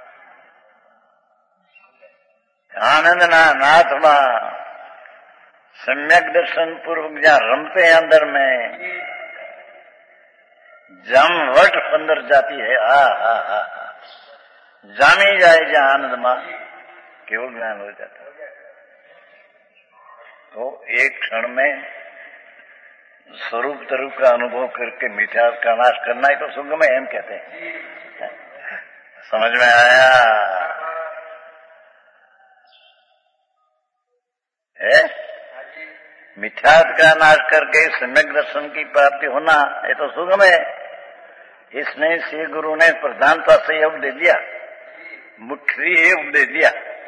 आनंदना नाथમાં सम्यक दर्शन पूर्वक जहाँ रमते हैं अंदर में, जमवट अंदर जाती है. हाँ हाँ हाँ, जामी जाए जो आनंद में केवल ज्ञान हो जाता है। तो एक क्षण में स्वरूप तरूप का अनुभव करके मिठास का नाश करना ही तो सुगम है, हम कहते हैं। समझ में आया है? मिठास का नाश करके सम्यक दर्शन की प्राप्ति होना ये तो सुगम है। इसने श्री गुरु ने प्रधानता से योग दे दिया, मुख्य योग दे दिया।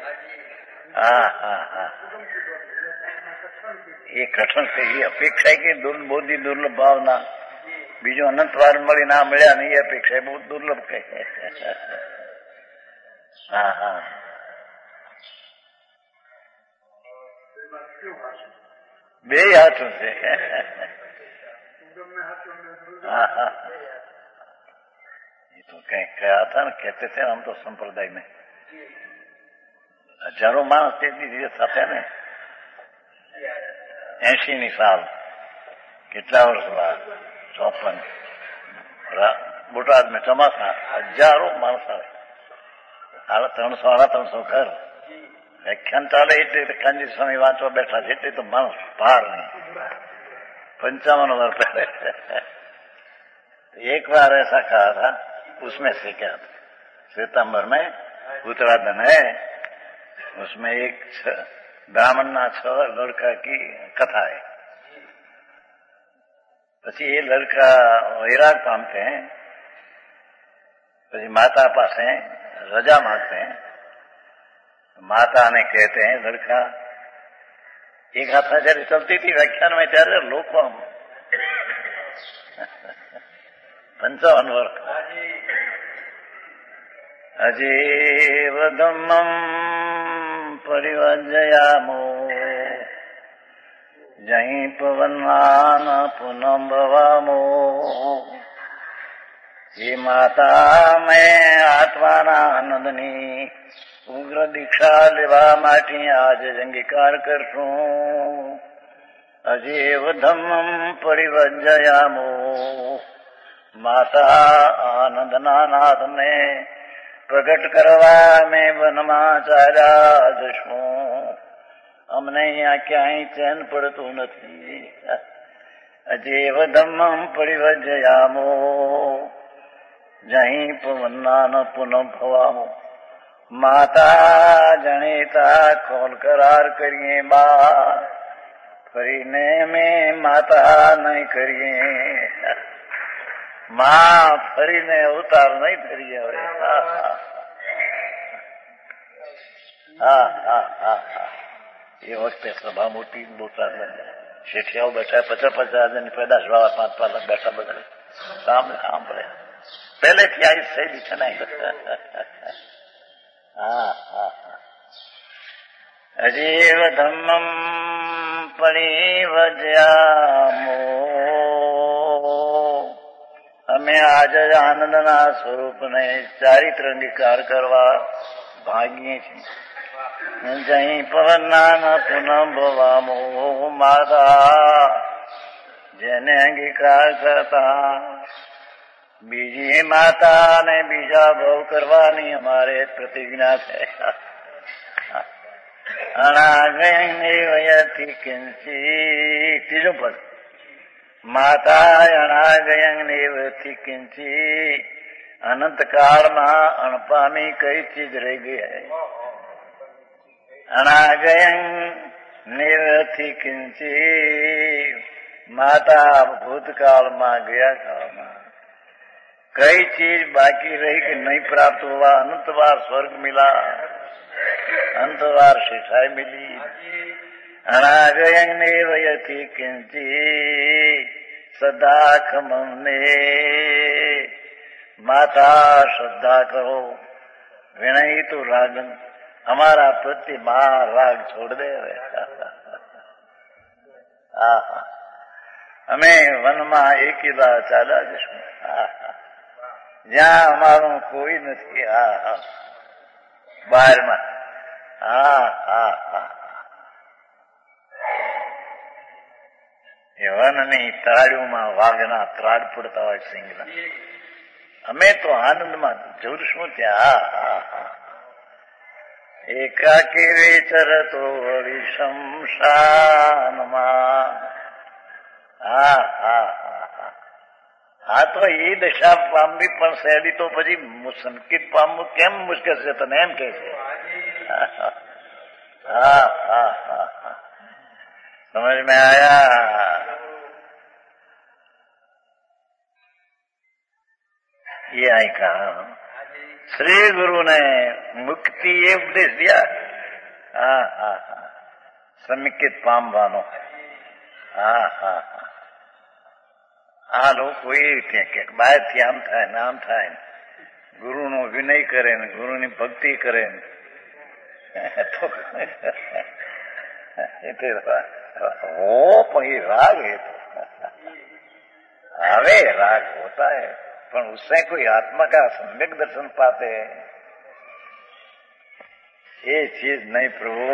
ये कठिन से ही अपेक्षा है कि बहुत ही दुर्लभ भावना बीजो अनंत वार मળી ना મળ્યા नहीं, ये अपेक्षा बहुत दुर्लभ कहे। बे हाथों से ये तो कहीं कहा था ना, कहते थे हम तो संप्रदाय में हजारों मानस तेजी સાથે ને 80ની સાલ કેટલા વર્ષ बाद 54 बोटाद में चमासा हजारों मानस આવે, 300 ઘર व्याख्यान चाले એટલે કાનજી સ્વામી વાંચવા બેઠા છે એટલે તો માણસ પાર नहीं। 55 वर्ष पहले एक बार ऐसा कहा था, उसमें से क्या था, श्वेतांबर में उत्तराधन है, उसमें एक ब्राह्मण ना 6 लड़का की कथा है। પછી ये लड़का वैराग पामते हैं, પછી माता पास रजा मांगते हैं। माता ने कहते हैं लड़का एक हाथा जયારે चलती थी व्याख्यान में ત્યારે લોકો 55 वर्ष अजीवधम्मं परिवर्जयामो जहीं पवनान पुनः भवामो। ये माता मैं आत्माना आनंदनी उग्र दीक्षा लेवा माटी आज अंगीकार करशूं। अजीव धम्मं परिवर्जयामो माता आनंदना नाथ ने प्रगट करवा में वनमा चाल्या जशूं। अमने यहाँ क्यांय चैन पड़तुं नथी। अजीव धम्मं परिवर्जयामो जहीं पवनान पुनः भवामो। माता जनेता कौन करार करिए बात, फरीने में माता नहीं करिए। मां फरीने अवतार नहीं करिए। ये वक्त सभा मोटी बोटा શેઠિયાઓ बैठा 50 जन पैदाश वाला 5 लाख बैठा बदले सामने सामने पहले थी आई सही दिखा नहीं। अजीव धम्मं परिवर्जयामो અમે આજ આનંદના સ્વરૂપને ચારિત્ર અંગીકાર કરવા ભાગીએ છીએ। જઈ પવનના પુનઃ ભવામો માતા જેને અંગીકાર કરતા બીજી માતા ને બીજા ભવ કરવાની અમારે પ્રતિજ્ઞા છે। અનાગયથી કિંચિત ત્રીજું પદ माता अनागयं नेवती किंची अनंत काल में अणपामी कई चीज रह गई है। अनागयं नेवती किंची माता भूतकाल में गया काल में कई चीज बाकी रही कि नहीं प्राप्त हुआ। अनंतवार स्वर्ग मिला, अनंतवार शिक्षाएं मिली। अनागयं नेवती किंची सदा खमने माता श्रद्धा करो विनय तो रागन हमारा प्रति राग छोड़ दे। हमें वन में एक ही बार चाला जशु जहाँ हमारो कोई नहीं। बाहर में વનની તાળીઓમાં વાઘના ત્રાડ પડતા હોય સિંગના। અમે તો આનંદમાં ઝૂરશું ત્યાં. એકાકી વિચરતો વિશમશાનમાં. હા તો એ દશા પામવી પણ સહેલી તો પછી સંકિત પામવું કેમ મુશ્કેલ છે તને એમ કે છે. समझ में आया. ये आई कहा श्री गुरु ने मुक्ति ये उपदेश दिया. समिकित पामवानो. આ લોકો એ કે બહારથી આમ થાય ને આમ થાય ને ગુરુનો વિનય કરે ને ગુરુની ભક્તિ કરે ને वो पही राग है तो हवे राग होता है पर उससे कोई आत्मा का सम्यक दर्शन पाते हैं ये चीज नहीं प्रभु.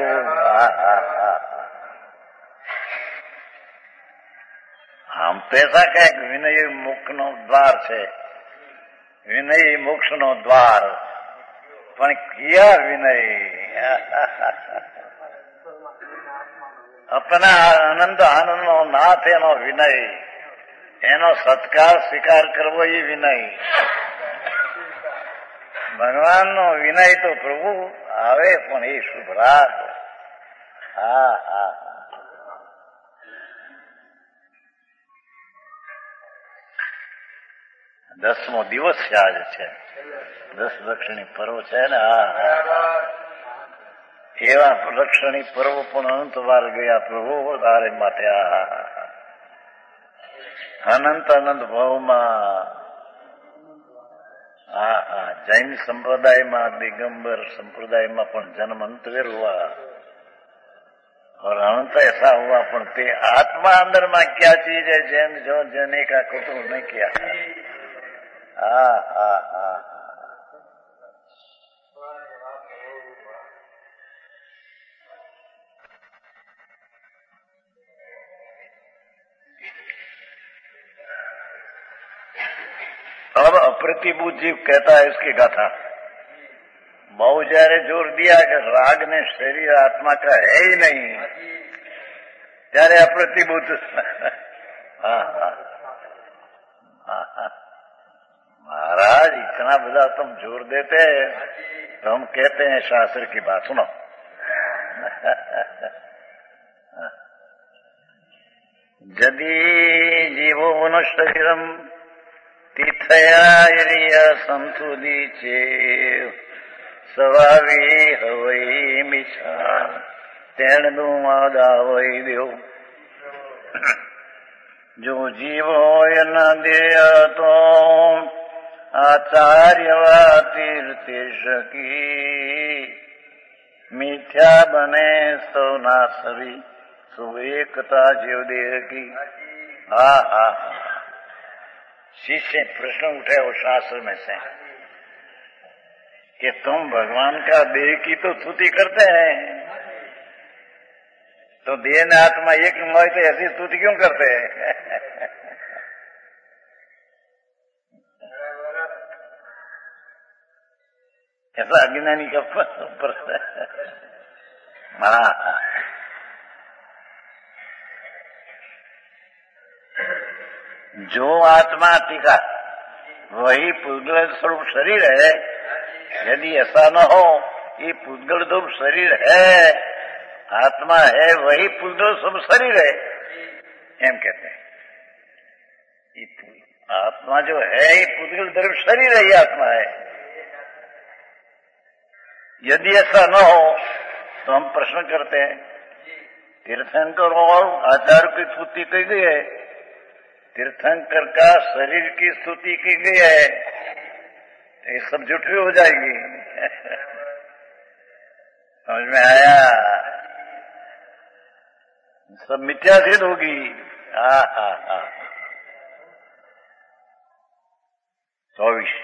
हम तो ऐसा कहे विनय मोक्ष नो द्वार है. विनय मोक्ष नो द्वार પણ किया विनय. अपना आनंद નો નાથ એનો વિનય, એનો સત્કાર સ્વીકાર કરવો એ વિનય. ભગવાનનો વિનય તો પ્રભુ આવે પણ એ શુભ રાગ. 10મો દિવસ છે આજે છે. 10 લક્ષણી પર્વ છે ને. એવા લક્ષણી પર્વ પણ અનંત વાર ગયા પ્રભુ તારે માટે. અનંત અનંત ભાવમાં. જૈન સંપ્રદાયમાં દિગंबर संप्रदायમાં પણ जन्म अंतवेर हुआ और अनंत ऐसा हुआ पण ते आत्मा अंदर में क्या चीज है जैन जो जने का कुतूहल नहीं किया. अब अप्रतिभूत जीव कहता है इसकी गाथा. बहु जયારે जोर दिया कि राग ने शरीर आत्मा का है ही नहीं ત્યારે अप्रतिभूत. महाराज इतना बड़ा तुम जोर देते हैं तो हम कहते हैं शास्त्र की बात सुनो. यदि जीवो न शरीरम तीर्थया संतुदी चे सवावी हवई मिछा तेणु आदावई दो. जो जीव होय न देय तो आचार्यवा तीर्थेश की मिथ्या बने सो नासरी सो एकता जीव देह की. शिष्य प्रश्न उठे वो शास्त्र में से कि तुम भगवान का देह की तो स्तुति करते हैं तो देह ने आत्मा एक मोह तो ऐसी स्तुति क्यों करते हैं. ऐसा अज्ञानी का प्रश्न. जो आत्मा टीका वही पुद्गल स्वरूप शरीर है. यदि ऐसा न हो ये पुद्गल स्वरूप शरीर है, आत्मा है वही पुद्गल स्वरूप शरीर है एम कहते हैं. आत्मा जो है ये पुद्गल स्वरूप शरीर है, ये आत्मा है. यदि ऐसा न हो तो हम प्रश्न करते हैं तीर्थंकर और आचार्य की स्तुति की गई है. तीर्थंकर का शरीर की स्तुति की गई है, ये सब झूठी हो जाएगी. समझ में आया. सब मिथ्या सिद्ध होगी. चौबीस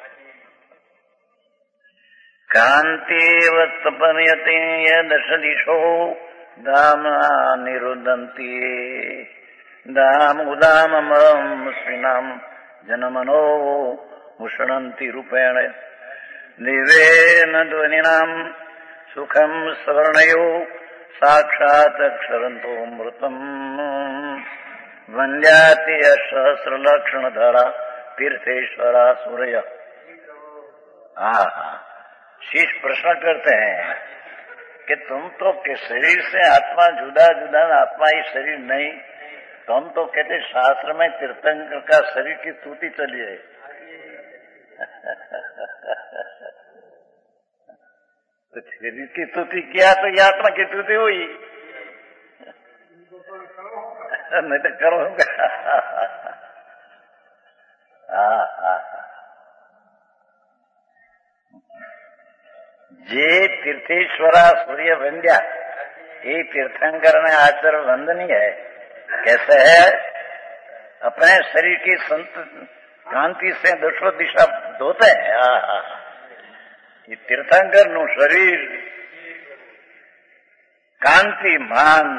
कांति वस्तपनयते दश दिशो धाम निरुदंती दाम उदाम श्रीनाम जनमनो मुषणन्ति रूपेण दिव्येन ध्वनिनाम् सुखम् स्वर्णयो साक्षात् अक्षरन्तोऽमृतम् वन्द्याति सहस्रलक्षणधरा तीर्थेश्वरा सूर्य। शीश प्रश्न करते हैं कि तुम तो के शरीर से आत्मा जुदा जुदा, आत्मा ही शरीर नहीं। तुम तो कहते शास्त्र में तीर्थंकर का शरीर की स्तुति चली है। तो शरीर की स्तुति किया तो ये आत्मा की स्तुति हुई, नहीं तो करूंगा। जे तीर्थेश्वरा सूर्य वंद्या, ये तीर्थंकर में आचर वंदनीय है। कैसे है? अपने शरीर की संत कांति से दशो दिशा धोते हैं। ये तीर्थंकर नु शरीर कांति मान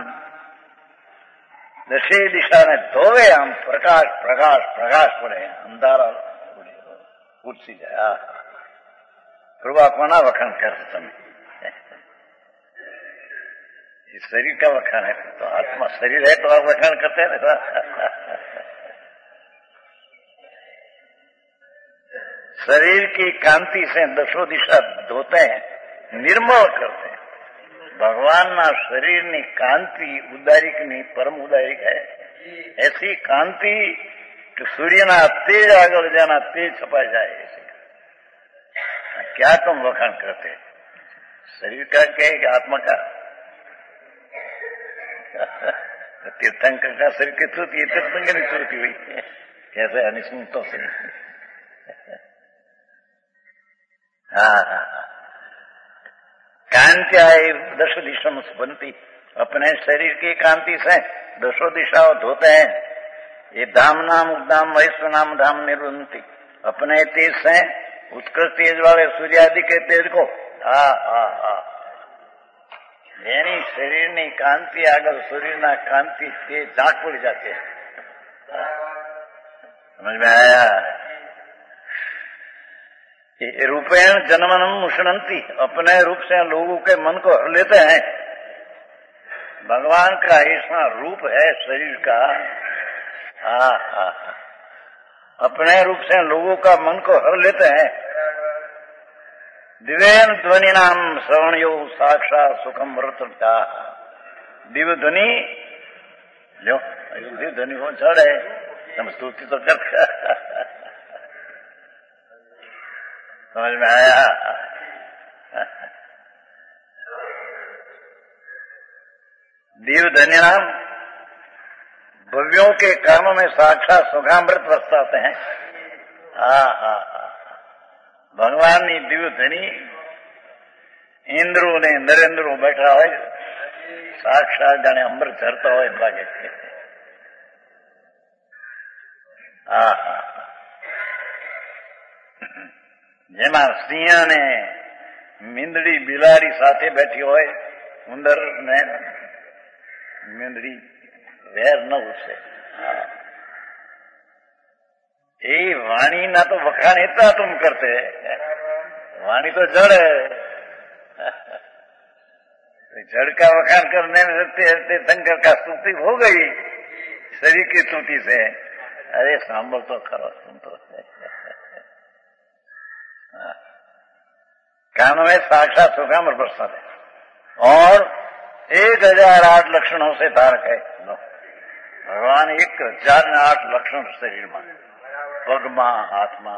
दशे दिशा ने धोवे आम प्रकाश प्रकाश प्रकाश पड़े अंधारा उठसी जाए। प्रभा कोना वखाण कर તમે? ये शरीर का वखाण है, तो आत्मा शरीर है तो आप वखाण करते हैं ना। शरीर की कांति से दशो दिशा धोते हैं, निर्मल करते हैं। भगवान ना शरीर नी कांति उदारिक नी परम उदारिक है। ऐसी कांति कि सूर्य ना तेज आगे जाना तेज छपा जाए। क्या तुम वखाण करते? शरीर का क्या है कि आत्मा का? तीर्थंकर का शरीर की स्तुति, तीर्थंकर की स्तुति हुई। कैसे अनिश्चितों से? कांत्याय दशो दिशा बनती, अपने शरीर की कांति से दशो दिशाओं धोते हैं। ये धाम नाम उद्दाम वैश्व नाम धाम निर्वंती, अपने तेज से उत्कृष्ट तेज वाले सूर्य आदि के तेज को यानी शरीर ની કાંતિ આગળ સૂર્યના કાંતિ તે ઝાંક પડી જાતે। समझ में आया? रूपेण जन्मनम मुषणंती, अपने रूप से लोगों के मन को हर लेते हैं। भगवान का ऐसा रूप है शरीर का। अपने रूप से लोगों का मन को हर लेते हैं। दिव्यन ध्वनि नाम श्रवणयो साक्षात सुखम व्रतता। दिव्य ध्वनि लो, दिव्य ध्वनि को चढ़े हम स्तुति तो कर। समझ में आया? दिव्य ध्वनि नाम भव्यों के कर्म में साक्षात सुखामृत बरसाते हैं। भगवान की दिव्य ध्वनि इंद्रों ने नरेंद्रों बैठा हो साक्षात जाने अमृत झरता हो भागे। જેમાં સિંહ ને મીંદડી બિલાડી સાથે બેઠી હોય, ઉંદર ને મીંદડી વેર ન ઉઠશે। એ વાણી ના તો વખાણ એટલા तुम करते, वाणी तो जड़ है। जड़ का वखाण करने में रहते रहते शंकर का स्तुति हो गई शरीर की स्तुति से। अरे सांभल तो खरो, सुन तो। कान में साक्षात सुखामृत बरसाते और 1008 लक्षणों से धारक है। भगवान 1008 लक्षण शरीर में, પગમાં હાથમાં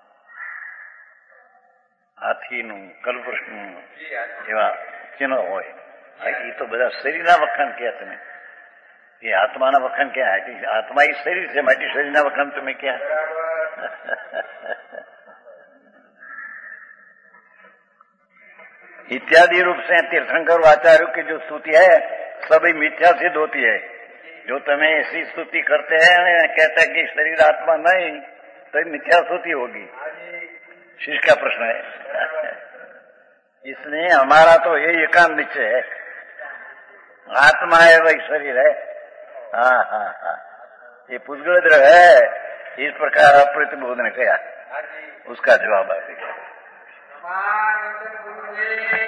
હાથીનું કલ્પવૃક્ષનું એવા ચિહ્નો હોય। એ તો બધા શરીરના વખાણ ક્યાં તમે? એ આત્માના વખાણ ક્યાં? આત્મા એ શરીર છે, માટે શરીરના વખાણ તમે ક્યાં? इत्यादि रूप से तीर्थंकर आचार्यों की जो स्तुति है सभी मिथ्या सिद्ध होती है। जो तुम्हें ऐसी स्तुति करते हैं, कहते हैं कि शरीर आत्मा नहीं, तो मिथ्या स्तुति होगी। शिष्य का प्रश्न है। इसलिए हमारा तो यही एकांत निश्चय है, आत्मा है वही शरीर है। ये पुष्गल है। इस प्रकार प्रतिबोध ने कहा।
उसका जवाब आप दीजिए।